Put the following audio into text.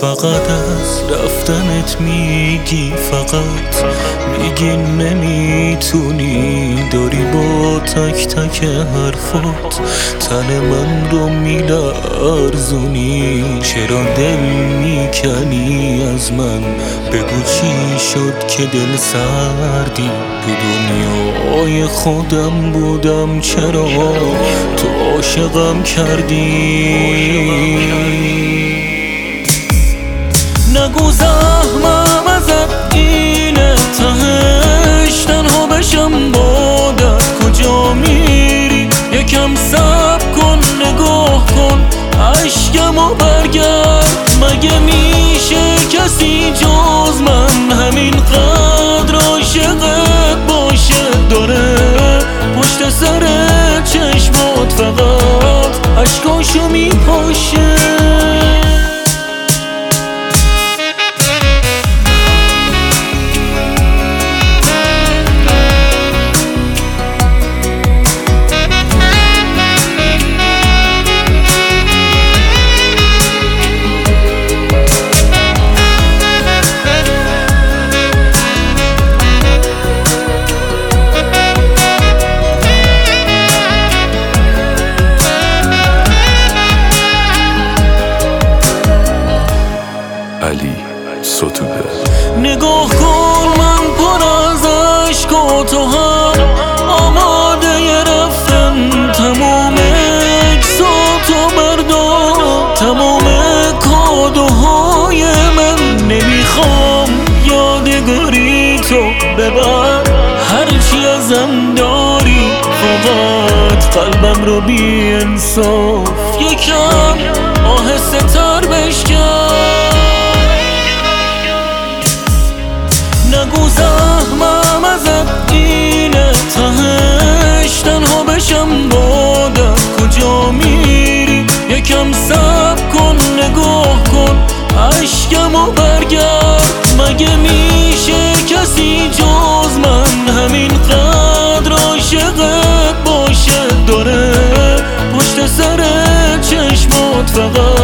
فقط از رفتنت میگی، فقط میگی نمیتونی، داری با تک تک حرفات تن من رو میلرزونی. چرا دل میکنی از من؟ بگو چی شد که دل سردی؟ تو دنیای خودم بودم، چرا تو عاشقم کردی؟ نگو زحمم ازت اینه، تهش تنها بشم بادت. کجا میری؟ یکم صبر کن، نگاه کن عشقمو برگرد. مگه میشه کسی جز من همین قدر عاشقت باشه؟ داره پشت سر چشمات فقط عشقاشو میپاشه. علی ستوده. نگاه کن من پر از عشق و تو هم آماده رفتن. تموم اجزاتو بردار، تمام کادوهای من. نمیخوام یادگاری تو ببر، هرچی ازم داری فقط قلبم رو بی انصاف یکم آهسته تر بشکن. نگو زحمم ازت اینه، تهش تنها بشم بادت. کجا میری؟ یکم صبر کن، نگاه کن عشقمو برگرد. مگه میشه کسی جز من همین قدر عاشقت باشه؟ داره پشت سر چشمات فقط